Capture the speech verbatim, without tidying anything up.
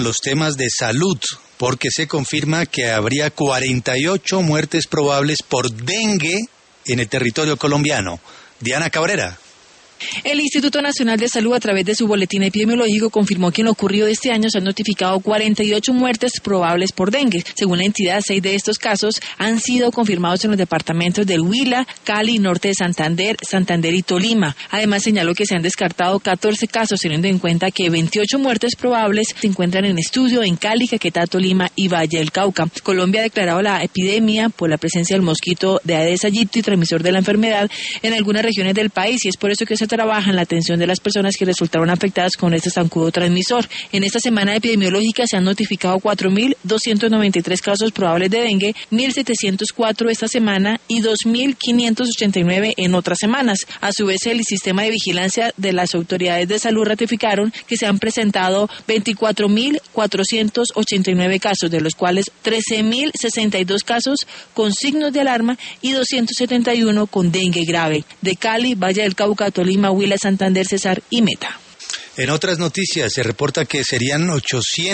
los temas de salud, porque se confirma que habría cuarenta y ocho muertes probables por dengue en el territorio colombiano. Diana Cabrera. El Instituto Nacional de Salud, a través de su boletín epidemiológico, confirmó que en lo ocurrido de este año se han notificado cuarenta y ocho muertes probables por dengue. Según la entidad, seis de estos casos han sido confirmados en los departamentos del Huila, Cali, Norte de Santander, Santander y Tolima. Además, señaló que se han descartado catorce casos, teniendo en cuenta que veintiocho muertes probables se encuentran en estudio en Cali, Caquetá, Tolima y Valle del Cauca. Colombia ha declarado la epidemia por la presencia del mosquito de Aedes aegypti, transmisor de la enfermedad, en algunas regiones del país, y es por eso que se trabaja en la atención de las personas que resultaron afectadas con este zancudo transmisor. En esta semana epidemiológica se han notificado cuatro mil doscientos noventa y tres casos probables de dengue, mil setecientos cuatro esta semana y dos mil quinientos ochenta y nueve en otras semanas. A su vez, el sistema de vigilancia de las autoridades de salud ratificaron que se han presentado veinticuatro mil cuatrocientos ochenta y nueve casos, de los cuales trece mil sesenta y dos casos con signos de alarma y doscientos setenta y uno con dengue grave. De Cali, Valle del Cauca, Tolima, Huila, Santander, Cesar y Meta. En otras noticias se reporta que serían ochocientos